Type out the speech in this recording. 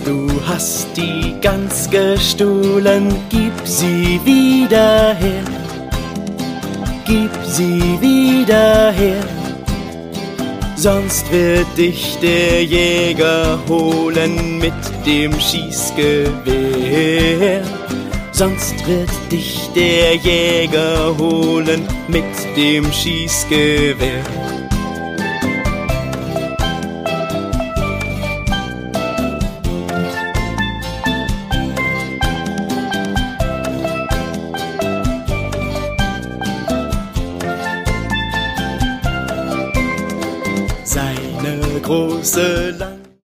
Du hast die Gans gestohlen, gib sie wieder her. Gib sie wieder her, sonst wird dich der Jäger holen mit dem Schießgewehr. Sonst wird dich der Jäger holen mit dem Schießgewehr. Seine große Lanze